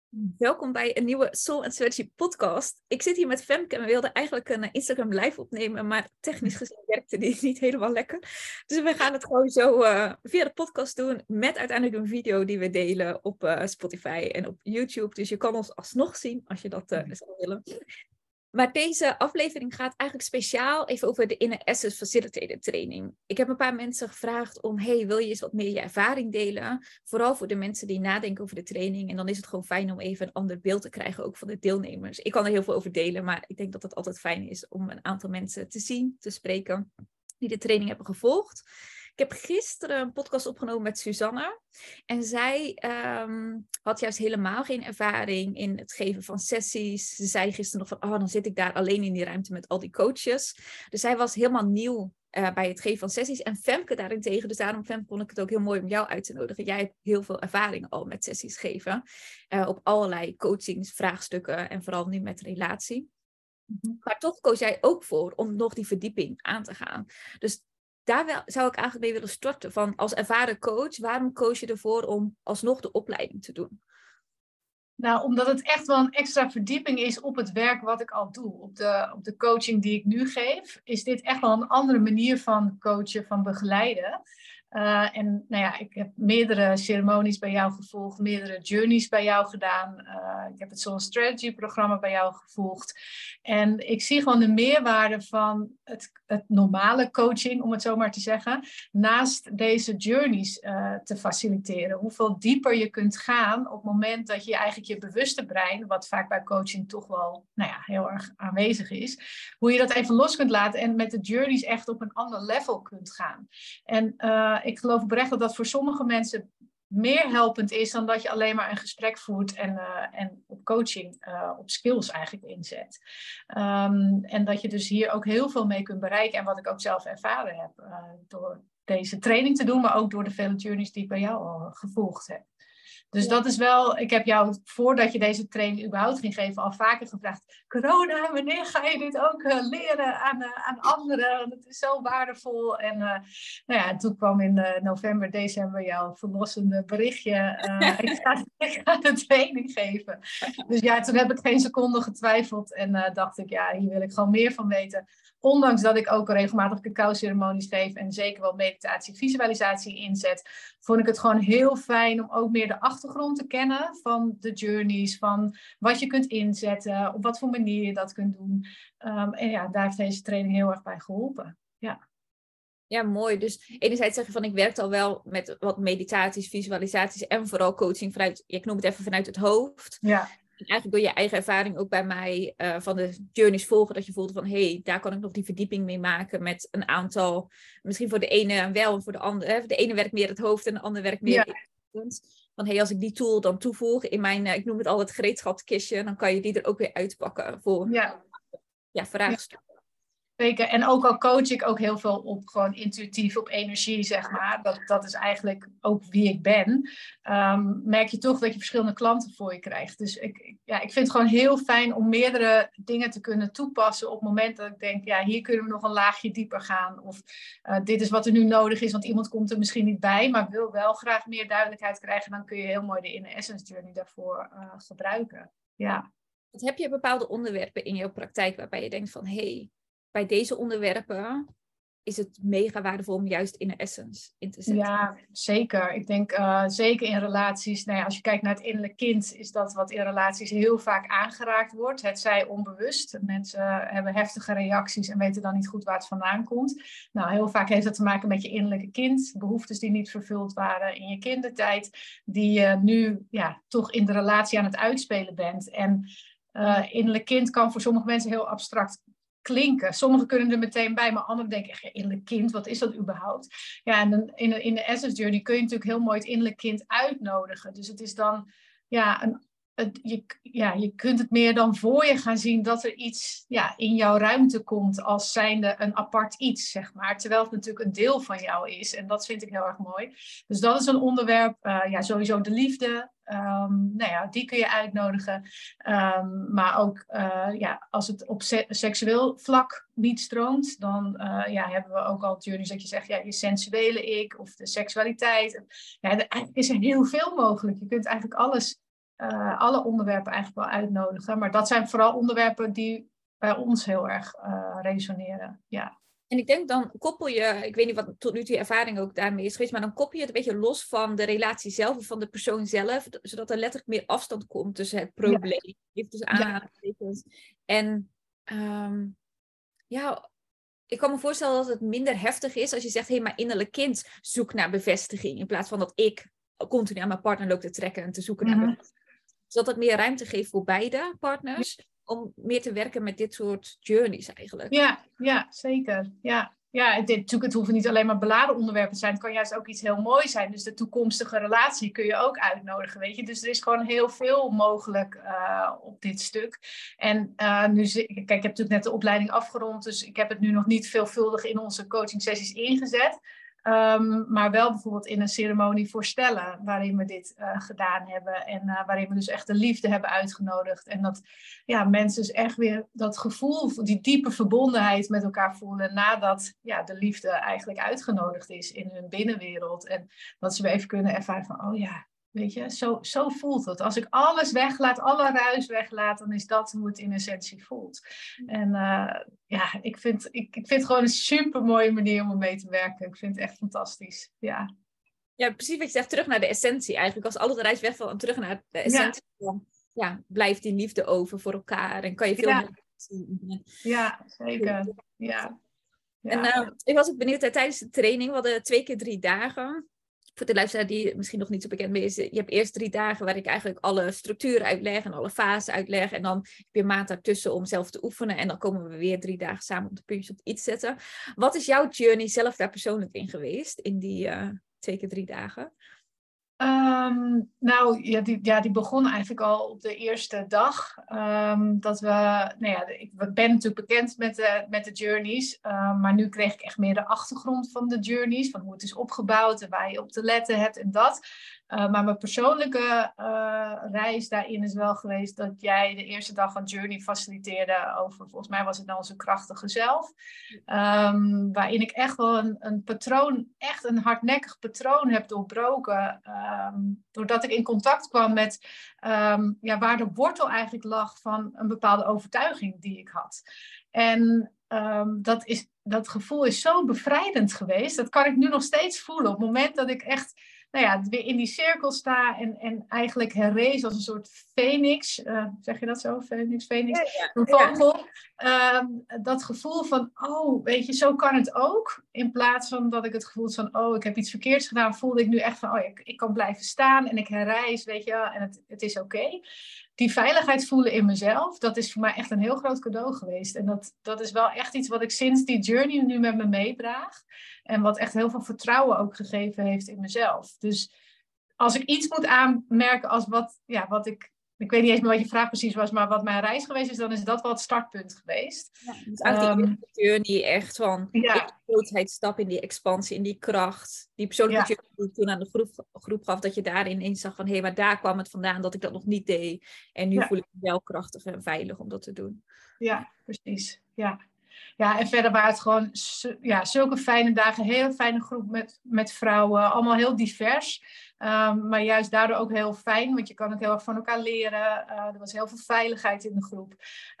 Welkom bij een nieuwe Soul and Strategy podcast. Ik zit hier met Femke en we wilden eigenlijk een Instagram live opnemen, maar technisch gezien werkte die niet helemaal lekker. Dus we gaan het gewoon zo via de podcast doen met uiteindelijk een video die we delen op Spotify en op YouTube. Dus je kan ons alsnog zien als je dat zou willen. Maar deze aflevering gaat eigenlijk speciaal even over de Inner Essence Facilitator training. Ik heb een paar mensen gevraagd om, wil je eens wat meer je ervaring delen? Vooral voor de mensen die nadenken over de training. En dan is het gewoon fijn om even een ander beeld te krijgen, ook van de deelnemers. Ik kan er heel veel over delen, maar ik denk dat het altijd fijn is om een aantal mensen te zien, te spreken, die de training hebben gevolgd. Ik heb gisteren een podcast opgenomen met Susanne. En zij had juist helemaal geen ervaring in het geven van sessies. Ze zei gisteren nog van, dan zit ik daar alleen in die ruimte met al die coaches. Dus zij was helemaal nieuw bij het geven van sessies. En Femke daarentegen, dus daarom Femke vond ik het ook heel mooi om jou uit te nodigen. Jij hebt heel veel ervaring al met sessies geven. Op allerlei coachingsvraagstukken en vooral nu met relatie. Maar toch koos jij ook voor om nog die verdieping aan te gaan. Dus daar zou ik eigenlijk mee willen starten. Van als ervaren coach, waarom koos je ervoor om alsnog de opleiding te doen? Nou, omdat het echt wel een extra verdieping is op het werk wat ik al doe. Op de coaching die ik nu geef, is dit echt wel een andere manier van coachen, van begeleiden. En nou ja, ik heb meerdere ceremonies bij jou gevolgd, meerdere journeys bij jou gedaan. Ik heb het Soul Strategy programma bij jou gevolgd. En ik zie gewoon de meerwaarde van het normale coaching, om het zo maar te zeggen, naast deze journeys te faciliteren. Hoeveel dieper je kunt gaan op het moment dat je eigenlijk je bewuste brein, wat vaak bij coaching toch wel heel erg aanwezig is, hoe je dat even los kunt laten en met de journeys echt op een ander level kunt gaan. En ik geloof oprecht dat dat voor sommige mensen meer helpend is dan dat je alleen maar een gesprek voert en op coaching, op skills eigenlijk inzet. En dat je dus hier ook heel veel mee kunt bereiken. En wat ik ook zelf ervaren heb door deze training te doen, maar ook door de vele journeys die ik bij jou al gevolgd heb. Dus dat is wel, ik heb jou voordat je deze training überhaupt ging geven al vaker gevraagd, corona, wanneer ga je dit ook leren aan anderen? Het is zo waardevol. En toen kwam in november, december jouw verlossende berichtje. Ik ga de training geven. Dus ja, toen heb ik geen seconde getwijfeld en dacht ik, hier wil ik gewoon meer van weten. Ondanks dat ik ook regelmatig cacao-ceremonies geef en zeker wel meditatie, visualisatie inzet, vond ik het gewoon heel fijn om ook meer de achtergrond te kennen van de journeys, van wat je kunt inzetten, op wat voor manier je dat kunt doen. Daar heeft deze training heel erg bij geholpen. Ja. Ja, mooi. Dus enerzijds zeg je van, ik werkte al wel met wat meditaties, visualisaties en vooral coaching vanuit, ik noem het even vanuit het hoofd. Ja. En eigenlijk door je eigen ervaring ook bij mij van de journeys volgen, dat je voelde van, daar kan ik nog die verdieping mee maken met een aantal, misschien voor de ene wel en voor de andere. De ene werkt meer het hoofd en de andere werkt meer het. Van, als ik die tool dan toevoeg in mijn, ik noem het al het gereedschapskistje, dan kan je die er ook weer uitpakken voor vraagstukken. Zeker. En ook al coach ik ook heel veel op gewoon intuïtief, op energie, zeg maar. Dat is eigenlijk ook wie ik ben. Merk je toch dat je verschillende klanten voor je krijgt. Dus ik vind het gewoon heel fijn om meerdere dingen te kunnen toepassen op het moment dat ik denk, hier kunnen we nog een laagje dieper gaan. Of dit is wat er nu nodig is, want iemand komt er misschien niet bij, maar wil wel graag meer duidelijkheid krijgen. Dan kun je heel mooi de Inner Essence Journey daarvoor gebruiken. Ja. Heb je bepaalde onderwerpen in jouw praktijk waarbij je denkt van, bij deze onderwerpen is het mega waardevol om juist Inner Essence in te zetten? Ja, zeker. Ik denk zeker in relaties. Als je kijkt naar het innerlijk kind, is dat wat in relaties heel vaak aangeraakt wordt. Het zij onbewust. Mensen hebben heftige reacties en weten dan niet goed waar het vandaan komt. Nou, heel vaak heeft dat te maken met je innerlijke kind. Behoeftes die niet vervuld waren in je kindertijd. Die je nu toch in de relatie aan het uitspelen bent. En innerlijk kind kan voor sommige mensen heel abstract klinken. Sommigen kunnen er meteen bij, maar anderen denken echt, innerlijk kind, wat is dat überhaupt? Ja, en dan in de Essence Journey kun je natuurlijk heel mooi het innerlijk kind uitnodigen. Dus het is dan, je kunt het meer dan voor je gaan zien dat er iets in jouw ruimte komt als zijnde een apart iets, zeg maar. Terwijl het natuurlijk een deel van jou is. En dat vind ik heel erg mooi. Dus dat is een onderwerp. Sowieso de liefde. Die kun je uitnodigen. Maar ook als het op seksueel vlak niet stroomt, dan hebben we ook al journeys dat je zegt, je sensuele ik of de seksualiteit. Eigenlijk is er heel veel mogelijk. Je kunt eigenlijk alles alle onderwerpen eigenlijk wel uitnodigen. Maar dat zijn vooral onderwerpen die bij ons heel erg resoneren. Ja. En ik denk dan koppel je, ik weet niet wat tot nu toe je ervaring ook daarmee is geweest, maar dan koppel je het een beetje los van de relatie zelf of van de persoon zelf, zodat er letterlijk meer afstand komt tussen het probleem. Dus aanhalingstekens. En ik kan me voorstellen dat het minder heftig is als je zegt, hé, mijn innerlijk kind zoekt naar bevestiging, in plaats van dat ik continu aan mijn partner loop te trekken en te zoeken naar bevestiging. Zodat het meer ruimte geeft voor beide partners om meer te werken met dit soort journeys eigenlijk. Ja, zeker. Ja, het hoeven niet alleen maar beladen onderwerpen te zijn. Het kan juist ook iets heel moois zijn. Dus de toekomstige relatie kun je ook uitnodigen, weet je. Dus er is gewoon heel veel mogelijk op dit stuk. En kijk, ik heb natuurlijk net de opleiding afgerond. Dus ik heb het nu nog niet veelvuldig in onze coaching sessies ingezet. Maar wel bijvoorbeeld in een ceremonie voor stellen, waarin we dit gedaan hebben. En waarin we dus echt de liefde hebben uitgenodigd. En dat mensen dus echt weer dat gevoel, die diepe verbondenheid met elkaar voelen nadat de liefde eigenlijk uitgenodigd is in hun binnenwereld. En dat ze weer even kunnen ervaren van, oh ja, weet je, zo voelt het. Als ik alles weglaat, alle ruis weglaat, dan is dat hoe het in essentie voelt. En ik vind het gewoon een super mooie manier om mee te werken. Ik vind het echt fantastisch. Ja, precies wat je zegt, terug naar de essentie eigenlijk. Als alle ruis wegvalt en terug naar de essentie, dan blijft die liefde over voor elkaar en kan je veel meer zien. Ja, zeker. Ja. En ik was ook benieuwd, tijdens de training, we hadden 2 keer 3 dagen. Voor de luisteraar die misschien nog niet zo bekend mee is, je hebt eerst 3 dagen waar ik eigenlijk alle structuren uitleg en alle fasen uitleg. En dan heb je een maand daartussen om zelf te oefenen. En dan komen we weer 3 dagen samen om de puntjes op iets te zetten. Wat is jouw journey zelf daar persoonlijk in geweest, in die 2 keer 3 dagen? Die begon eigenlijk al op de eerste dag. Ik ben natuurlijk bekend met de journeys. Maar nu kreeg ik echt meer de achtergrond van de journeys. Van hoe het is opgebouwd en waar je op te letten hebt en dat. Maar mijn persoonlijke reis daarin is wel geweest dat jij de eerste dag een journey faciliteerde over, volgens mij was het nou onze krachtige zelf. Waarin ik echt wel een patroon, echt een hardnekkig patroon heb doorbroken. Doordat ik in contact kwam met waar de wortel eigenlijk lag van een bepaalde overtuiging die ik had. En dat gevoel is zo bevrijdend geweest. Dat kan ik nu nog steeds voelen. Op het moment dat ik echt weer in die cirkel sta en eigenlijk herrees als een soort phoenix. Zeg je dat zo? Phoenix? Ja. Een vogel. Dat gevoel van, oh, weet je, zo kan het ook. In plaats van dat ik het gevoel van, oh, ik heb iets verkeerds gedaan, voelde ik nu echt van, oh, ik kan blijven staan en ik herreis, weet je, en het is oké. Die veiligheid voelen in mezelf, dat is voor mij echt een heel groot cadeau geweest. En dat is wel echt iets wat ik sinds die journey nu met me meedraag. En wat echt heel veel vertrouwen ook gegeven heeft in mezelf. Dus als ik iets moet aanmerken als wat ik weet niet eens meer wat je vraag precies was, maar wat mijn reis geweest is, dan is dat wel het startpunt geweest. Ja, dus eigenlijk die journey echt van in die grootheid stap, in die expansie, in die kracht. Die persoonlijke journey die ik toen aan de groep gaf, dat je daarin eens zag van, hé, maar daar kwam het vandaan dat ik dat nog niet deed. En nu voel ik me wel krachtig en veilig om dat te doen. Ja, precies. Ja, en verder waren het gewoon zulke fijne dagen. Heel fijne groep met vrouwen. Allemaal heel divers. Maar juist daardoor ook heel fijn. Want je kan ook heel erg van elkaar leren. Er was heel veel veiligheid in de groep.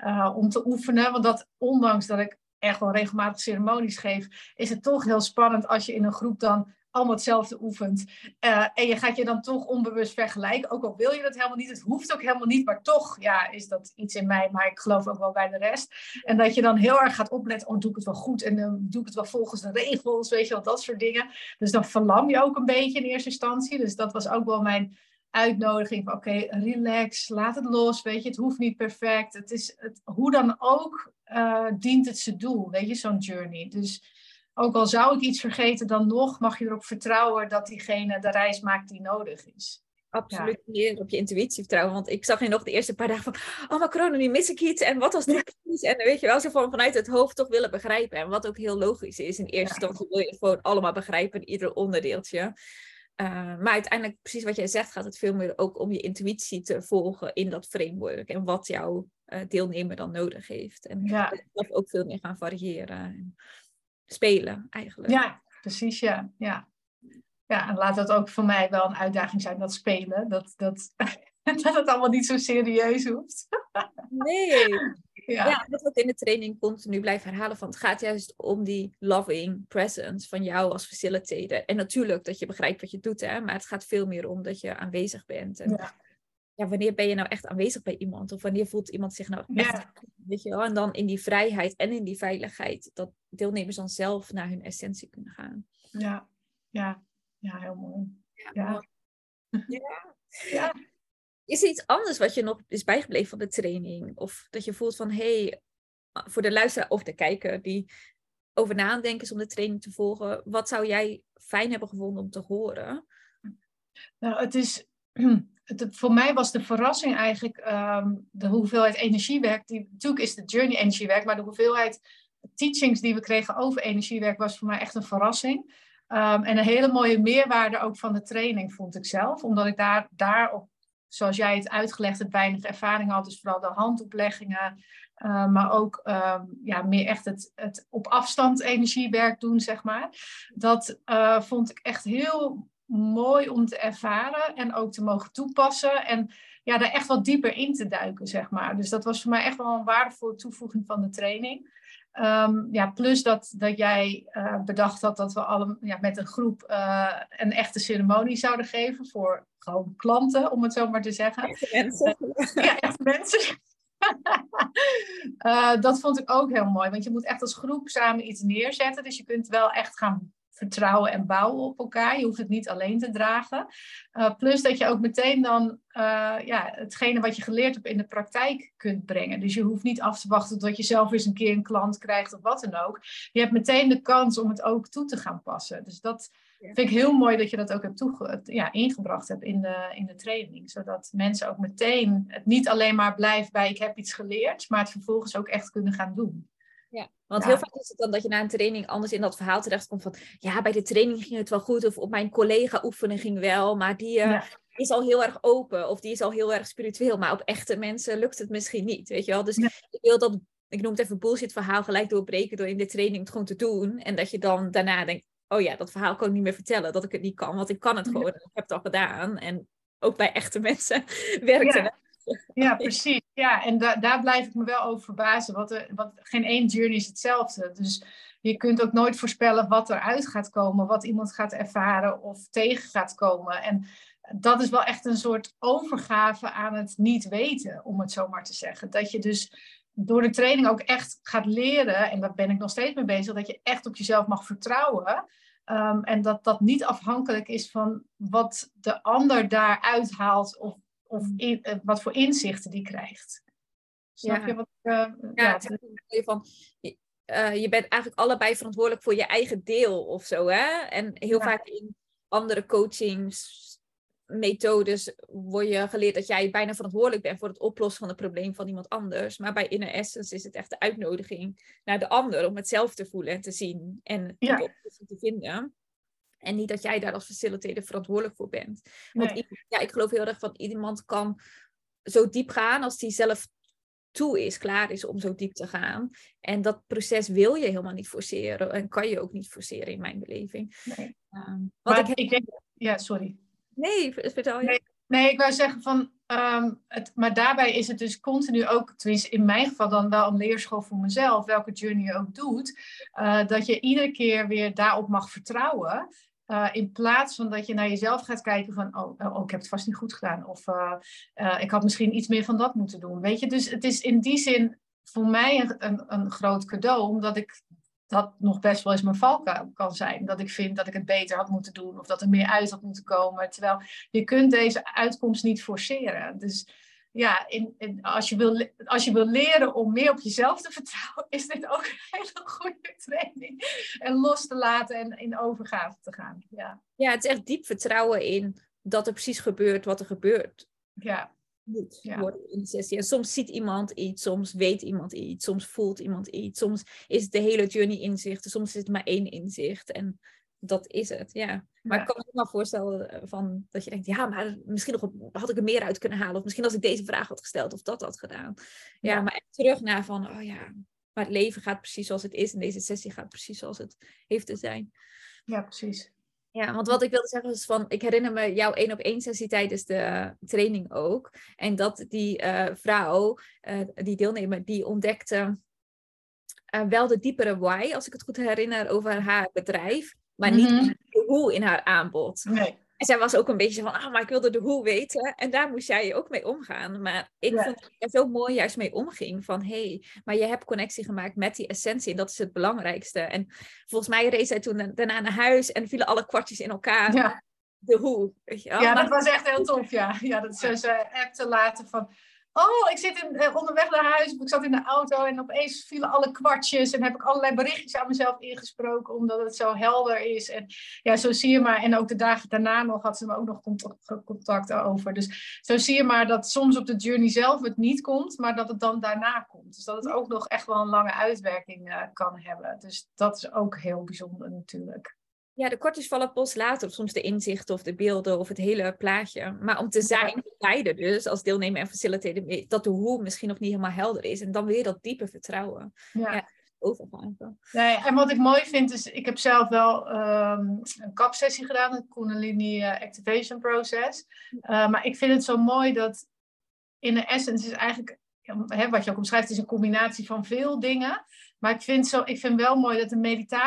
Om te oefenen. Want ondanks dat ik echt wel regelmatig ceremonies geef, is het toch heel spannend als je in een groep dan allemaal hetzelfde oefent. En je gaat je dan toch onbewust vergelijken. Ook al wil je dat helemaal niet. Het hoeft ook helemaal niet. Maar toch is dat iets in mij. Maar ik geloof ook wel bij de rest. En dat je dan heel erg gaat opletten. Oh, doe ik het wel goed? En dan doe ik het wel volgens de regels. Weet je wel, dat soort dingen. Dus dan verlam je ook een beetje in eerste instantie. Dus dat was ook wel mijn uitnodiging van oké, relax, laat het los, weet je, het hoeft niet perfect. Hoe dan ook dient het zijn doel, weet je, zo'n journey. Dus ook al zou ik iets vergeten, dan nog mag je erop vertrouwen dat diegene de reis maakt die nodig is. Absoluut meer op je intuïtie vertrouwen. Want ik zag je nog de eerste paar dagen van, oh, maar corona, nu mis ik iets. En wat was dit precies? En weet je wel, zo vanuit het hoofd toch willen begrijpen. En wat ook heel logisch is. In eerste instantie wil je het gewoon allemaal begrijpen, ieder onderdeeltje. Maar uiteindelijk, precies wat jij zegt, gaat het veel meer ook om je intuïtie te volgen in dat framework. En wat jouw deelnemer dan nodig heeft. En dat ook veel meer gaan variëren. En spelen, eigenlijk. Ja, precies, ja, en laat dat ook voor mij wel een uitdaging zijn, dat spelen. dat het allemaal niet zo serieus hoeft. Nee. Ja. Ja, dat we in de training continu blijven herhalen van het gaat juist om die loving presence van jou als facilitator. En natuurlijk dat je begrijpt wat je doet, hè, maar het gaat veel meer om dat je aanwezig bent. En ja, wanneer ben je nou echt aanwezig bij iemand? Of wanneer voelt iemand zich nou echt, weet je wel? En dan in die vrijheid en in die veiligheid, dat deelnemers dan zelf naar hun essentie kunnen gaan. Ja, heel mooi. Ja. Ja. Is er iets anders wat je nog is bijgebleven van de training? Of dat je voelt van, hey, voor de luisteraar of de kijker die over na aan het denken is om de training te volgen, wat zou jij fijn hebben gevonden om te horen? Nou, voor mij was de verrassing eigenlijk de hoeveelheid energiewerk. Natuurlijk is de journey energiewerk, maar de hoeveelheid teachings die we kregen over energiewerk was voor mij echt een verrassing. En een hele mooie meerwaarde ook van de training, vond ik zelf. Omdat ik daarop, zoals jij het uitgelegd hebt, weinig ervaring had. Dus vooral de handopleggingen. Maar ook meer echt het op afstand energiewerk doen, zeg maar. Dat vond ik echt heel mooi om te ervaren en ook te mogen toepassen. En ja, daar echt wat dieper in te duiken, zeg maar. Dus dat was voor mij echt wel een waardevolle toevoeging van de training. Plus dat jij bedacht had dat we met een groep een echte ceremonie zouden geven voor gewoon klanten, om het zo maar te zeggen. Echte mensen. Echte mensen. Dat vond ik ook heel mooi, want je moet echt als groep samen iets neerzetten. Dus je kunt wel echt gaan vertrouwen en bouwen op elkaar. Je hoeft het niet alleen te dragen. Plus dat je ook meteen dan hetgene wat je geleerd hebt in de praktijk kunt brengen. Dus je hoeft niet af te wachten tot je zelf eens een keer een klant krijgt of wat dan ook. Je hebt meteen de kans om het ook toe te gaan passen. Dus dat vind ik heel mooi dat je dat ook hebt ingebracht hebt in de training. Zodat mensen ook meteen het niet alleen maar blijft bij ik heb iets geleerd, maar het vervolgens ook echt kunnen gaan doen. Ja, want heel vaak is het dan dat je na een training anders in dat verhaal terechtkomt van ja, bij de training ging het wel goed of op mijn collega oefening ging wel, maar die is al heel erg open of die is al heel erg spiritueel, maar op echte mensen lukt het misschien niet, weet je wel. Dus ik wil dat, ik noem het even bullshit verhaal, gelijk doorbreken door in de training het gewoon te doen en dat je dan daarna denkt, oh ja, dat verhaal kan ik niet meer vertellen, dat ik het niet kan, want ik kan het gewoon en ik heb het al gedaan en ook bij echte mensen werkt het. Ja, precies. Ja, en daar blijf ik me wel over verbazen. Geen één journey is hetzelfde. Dus je kunt ook nooit voorspellen wat eruit gaat komen, wat iemand gaat ervaren of tegen gaat komen. En dat is wel echt een soort overgave aan het niet weten, om het zo maar te zeggen. Dat je dus door de training ook echt gaat leren, en daar ben ik nog steeds mee bezig, dat je echt op jezelf mag vertrouwen. En dat niet afhankelijk is van wat de ander daaruit haalt of wat voor inzichten die krijgt. Snap je wat? Je bent eigenlijk allebei verantwoordelijk voor je eigen deel of zo, hè? En heel vaak in andere coachingsmethodes word je geleerd dat jij bijna verantwoordelijk bent voor het oplossen van het probleem van iemand anders. Maar bij Inner Essence is het echt de uitnodiging naar de ander om het zelf te voelen en te zien en de oplossing te vinden. En niet dat jij daar als facilitator verantwoordelijk voor bent. Want ik geloof heel erg van iemand kan zo diep gaan als die zelf klaar is om zo diep te gaan. En dat proces wil je helemaal niet forceren. En kan je ook niet forceren in mijn beleving. Nee. Sorry. Nee, vertel je. Nee, ik wou zeggen van... maar daarbij is het dus continu ook, tenminste in mijn geval dan wel een leerschool voor mezelf, welke journey je ook doet, dat je iedere keer weer daarop mag vertrouwen. In plaats van dat je naar jezelf gaat kijken van, ik heb het vast niet goed gedaan. Of ik had misschien iets meer van dat moeten doen. Weet je, dus het is in die zin voor mij een groot cadeau, omdat ik dat nog best wel eens mijn valkuil kan zijn. Dat ik vind dat ik het beter had moeten doen of dat er meer uit had moeten komen. Terwijl je kunt deze uitkomst niet forceren. Dus ja, als je wil leren om meer op jezelf te vertrouwen, is dit ook een hele goede training. En los te laten en in overgave te gaan. Ja, het is echt diep vertrouwen in dat er precies gebeurt wat er gebeurt. Moet worden in de sessie. En soms ziet iemand iets, soms weet iemand iets, soms voelt iemand iets, soms is het de hele journey inzicht, soms is het maar 1 inzicht. En dat is het, Maar ik kan me ook wel voorstellen van dat je denkt, maar misschien had ik er meer uit kunnen halen. Of misschien als ik deze vraag had gesteld of dat had gedaan. Maar echt terug naar van, maar het leven gaat precies zoals het is. En deze sessie gaat precies zoals het heeft te zijn. Ja, precies. Ja, want wat ik wilde zeggen is van, ik herinner me jouw 1-op-1 sessie tijdens de training ook. En dat die vrouw, die deelnemer, die ontdekte wel de diepere why, als ik het goed herinner, over haar bedrijf. Maar niet de hoe in haar aanbod. Nee. En zij was ook een beetje van, maar ik wilde de hoe weten. En daar moest jij ook mee omgaan. Maar ik vond dat je zo mooi juist mee omging. Van, maar je hebt connectie gemaakt met die essentie. En dat is het belangrijkste. En volgens mij reed zij toen daarna naar huis. En vielen alle kwartjes in elkaar. Ja. De hoe. Weet je wel? Ja, dat was echt heel tof, ja. Ja, dat ze appte later van... Oh, ik zit onderweg naar huis. Ik zat in de auto en opeens vielen alle kwartjes. En heb ik allerlei berichtjes aan mezelf ingesproken. Omdat het zo helder is. En ja, zo zie je maar. En ook de dagen daarna nog had ze me ook nog contact over. Dus zo zie je maar dat soms op de journey zelf het niet komt. Maar dat het dan daarna komt. Dus dat het ook nog echt wel een lange uitwerking kan hebben. Dus dat is ook heel bijzonder natuurlijk. Ja, de kwartjes vallen pas later, of soms de inzichten of de beelden of het hele plaatje. Maar om te zijn, beide dus, als deelnemer en facilitator, dat de hoe misschien nog niet helemaal helder is. En dan weer dat diepe vertrouwen. Ja, overgaan. Nee, en wat ik mooi vind is, ik heb zelf wel een kapsessie gedaan, het Kundalini Activation Process. Maar ik vind het zo mooi dat in de essence is eigenlijk, wat je ook omschrijft, is een combinatie van veel dingen. Maar ik vind wel mooi dat de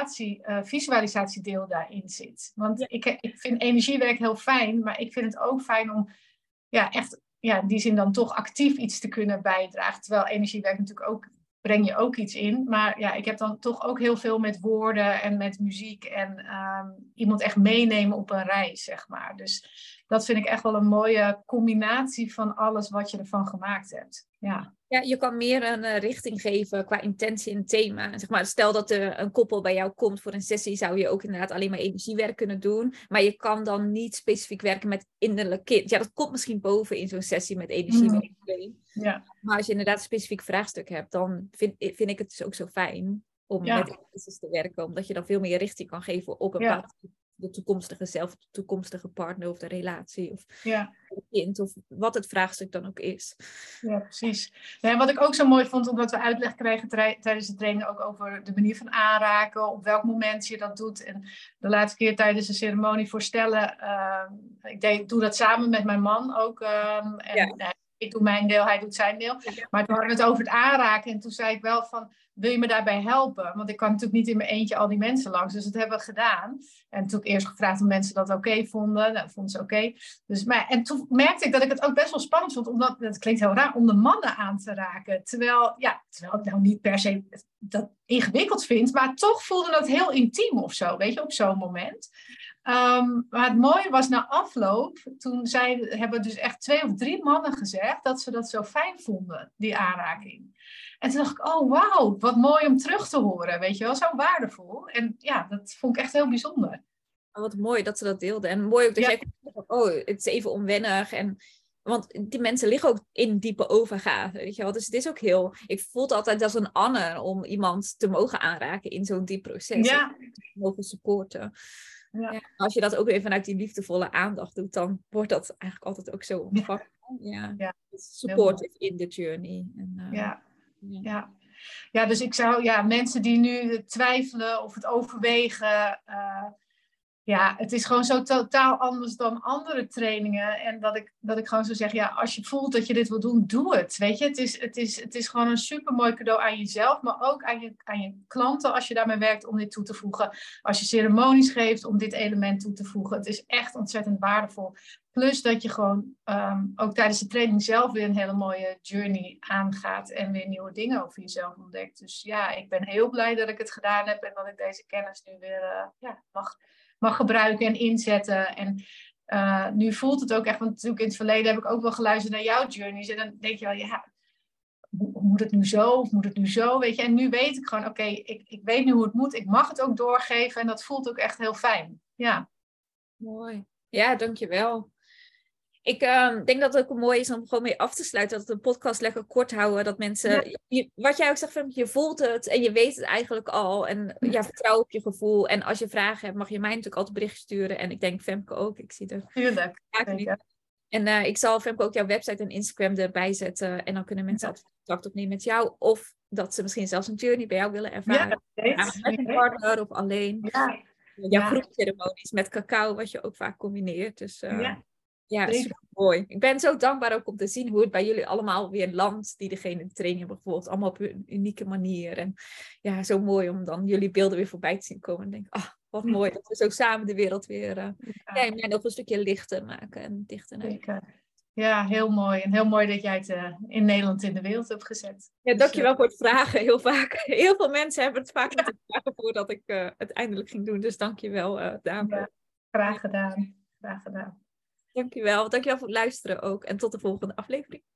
meditatie-visualisatiedeel daarin zit. Want ik vind energiewerk heel fijn, maar ik vind het ook fijn om echt in die zin dan toch actief iets te kunnen bijdragen. Terwijl energiewerk natuurlijk ook, breng je ook iets in. Maar ik heb dan toch ook heel veel met woorden en met muziek en iemand echt meenemen op een reis, zeg maar. Dus dat vind ik echt wel een mooie combinatie van alles wat je ervan gemaakt hebt. Ja. Ja, je kan meer een richting geven qua intentie en thema. Zeg maar, stel dat er een koppel bij jou komt voor een sessie, zou je ook inderdaad alleen maar energiewerk kunnen doen. Maar je kan dan niet specifiek werken met innerlijk kind. Ja, dat komt misschien boven in zo'n sessie met energiewerk. Ja. Maar als je inderdaad een specifiek vraagstuk hebt, dan vind ik het dus ook zo fijn om met emoties te werken. Omdat je dan veel meer richting kan geven op een bepaald de toekomstige zelf, de toekomstige partner of de relatie of het kind of wat het vraagstuk dan ook is. Ja, precies. En wat ik ook zo mooi vond, omdat we uitleg kregen tijdens de training ook over de manier van aanraken, op welk moment je dat doet. En de laatste keer tijdens de ceremonie voorstellen, ik doe dat samen met mijn man ook. Ik doe mijn deel, hij doet zijn deel. Maar toen hadden we het over het aanraken en toen zei ik wel van, wil je me daarbij helpen? Want ik kan natuurlijk niet in mijn eentje al die mensen langs. Dus dat hebben we gedaan. En toen heb ik eerst gevraagd of mensen dat oké vonden. Dat vonden ze oké. Dus, en toen merkte ik dat ik het ook best wel spannend vond. Omdat, dat klinkt heel raar, om de mannen aan te raken. Terwijl ik nou niet per se dat ingewikkeld vind. Maar toch voelde dat heel intiem of zo. Weet je, op zo'n moment. Maar het mooie was na afloop, toen hebben dus echt 2 of 3 mannen gezegd dat ze dat zo fijn vonden, die aanraking. En toen dacht ik, oh wauw, wat mooi om terug te horen, weet je wel, zo waardevol. En dat vond ik echt heel bijzonder. Oh, wat mooi dat ze dat deelden. En mooi ook dat jij het is even onwennig. Want die mensen liggen ook in diepe overgave, weet je wel. Dus het is ook ik voel het altijd als een honor om iemand te mogen aanraken in zo'n diep proces. Ja. Te mogen supporten. Ja. Als je dat ook weer vanuit die liefdevolle aandacht doet, dan wordt dat eigenlijk altijd ook zo ontvangen. Ja. Supportive in the journey. Ja, dus ik zou, mensen die nu twijfelen of het overwegen, het is gewoon zo totaal anders dan andere trainingen. En dat ik gewoon zo zeg, als je voelt dat je dit wil doen, doe het. Weet je, het is gewoon een supermooi cadeau aan jezelf, maar ook aan je klanten als je daarmee werkt om dit toe te voegen. Als je ceremonies geeft om dit element toe te voegen. Het is echt ontzettend waardevol. Plus dat je gewoon ook tijdens de training zelf weer een hele mooie journey aangaat en weer nieuwe dingen over jezelf ontdekt. Dus ik ben heel blij dat ik het gedaan heb en dat ik deze kennis nu weer mag gebruiken en inzetten. En nu voelt het ook echt, want natuurlijk in het verleden heb ik ook wel geluisterd naar jouw journeys. En dan denk je wel, moet het nu zo of moet het nu zo, weet je. En nu weet ik gewoon, oké, ik weet nu hoe het moet. Ik mag het ook doorgeven en dat voelt ook echt heel fijn. Ja. Mooi. Ja, dankjewel. Ik denk dat het ook mooi is om gewoon mee af te sluiten. Dat we een podcast lekker kort houden. Dat mensen, wat jij ook zegt, je voelt het en je weet het eigenlijk al. En vertrouw op je gevoel. En als je vragen hebt, mag je mij natuurlijk altijd bericht sturen. En ik denk Femke ook. Ik zie er. Tuurlijk. En ik zal Femke ook jouw website en Instagram erbij zetten. En dan kunnen mensen altijd contact opnemen met jou. Of dat ze misschien zelfs een journey bij jou willen ervaren. Met een partner of alleen. Ja. jouw groepceremonies met cacao, wat je ook vaak combineert. Dus zeker. super mooi. Ik ben zo dankbaar ook om te zien hoe het bij jullie allemaal weer landt, die degene de training hebben gevolgd. Allemaal op een unieke manier. En ja, zo mooi om dan jullie beelden weer voorbij te zien komen. En denk, wat mooi dat we zo samen de wereld weer in mij nog een stukje lichter maken en dichter naar. Zeker. Ja, heel mooi. En heel mooi dat jij het in Nederland in de wereld hebt gezet. Ja, dankjewel voor het vragen. Heel vaak. Heel veel mensen hebben het vaak moeten vragen voordat ik het eindelijk ging doen. Dus dankjewel daarvoor. Ja, graag gedaan. Graag gedaan. Dankjewel. Dankjewel voor het luisteren ook. En tot de volgende aflevering.